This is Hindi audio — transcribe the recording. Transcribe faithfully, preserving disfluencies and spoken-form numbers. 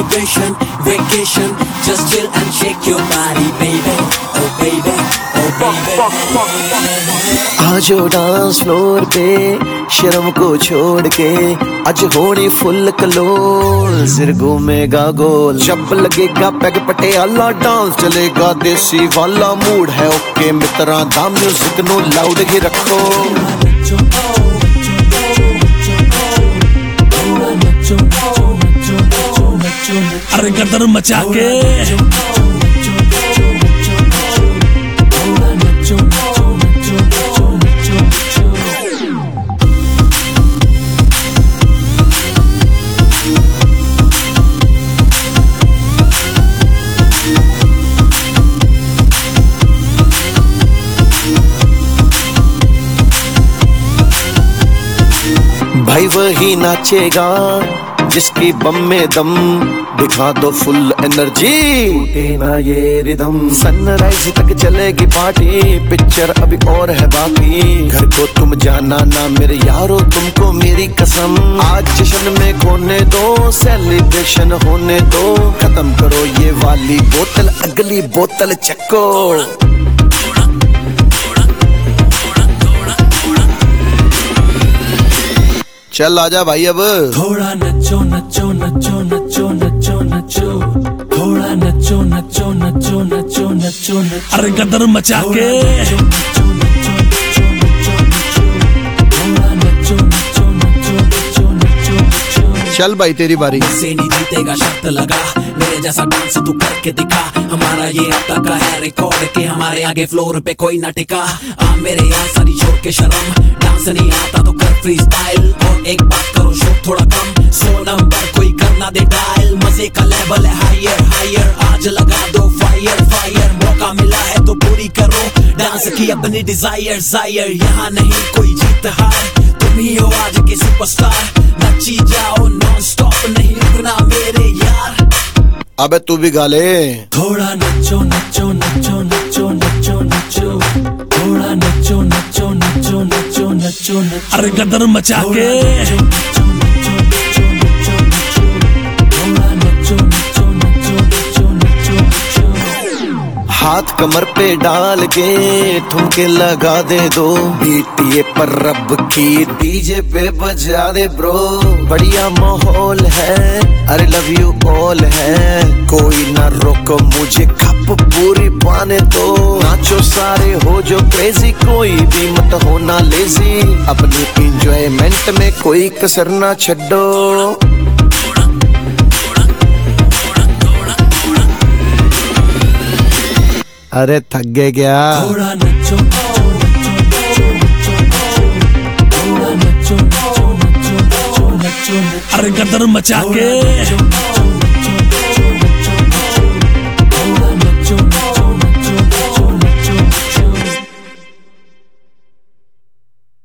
celebration, vacation, just chill and shake your body, baby. Oh baby, oh baby. आजो डांस फ्लोर पे शर्म को छोड़ के आज होनी फुल क्लोज जिरगो में गोल जब लगेगा पैग पटियाला डांस चलेगा देसी वाला मूड है ओके मित्रा दा म्यूजिक नो लाउड ही रखो अरे गदर मचा के भाई वही नाचेगा जिसकी बम में दम दिखा दो फुल एनर्जी ना ये रिदम सनराइज तक चलेगी पार्टी पिक्चर अभी और है बाकी घर को तुम जाना ना मेरे यारो तुमको मेरी कसम आज जश्न में खोने दो सेलिब्रेशन होने दो खत्म करो ये वाली बोतल अगली बोतल चक्को चल आजा भाई अब थोड़ा नचो नचो नचो नचो नचो नचो थोड़ा नचो नचो नचो नचो नचो नचो अरे गदर मचा के चल भाई तेरी बारी से नहीं जीतेगा शर्त लगा मेरे जैसा डांस तू करके दिखा हमारा ये अब तक का है रिकॉर्ड के हमारे आगे फ्लोर पे कोई ना टिका आ मेरे यार सारी छोड़ के शर्म डांस नहीं आता तो कर फ्री स्टाइल और एक बात करो शो थोड़ा कम सो नंबर कोई करना दे डायल मजे का लेवल है हायर हायर आज लगा दो फायर फायर मौका मिला है तो पूरी करो डांस की अपनी डिजायर जायर यहाँ नहीं कोई जीत हार तुम ही हो आज के सुपरस्टार नची जाओ नॉन स्टॉप नहीं रुकना मेरे यार अबे तू भी गा ले थोड़ा नचो नचो नचो नचो नचो नचो थोड़ा नचो नचो नचो नचो नचो नचो अरे गदर मचा के हाथ कमर पे डाल के ठुमके लगा दे दो बीटीए पर रब की डीजे पे बजा दे ब्रो बढ़िया माहौल है अरे लव यू ऑल है कोई ना रोको मुझे कप पूरी पाने दो नाचो सारे हो जो क्रेजी कोई भी मत होना लेजी अपनी इंजॉयमेंट में कोई कसर ना छड्डो अरे थक गए क्या थोड़ा नचो नचो नचो नचो थोड़ा नचो नचो नचो नचो नचो अरे गदर मचा के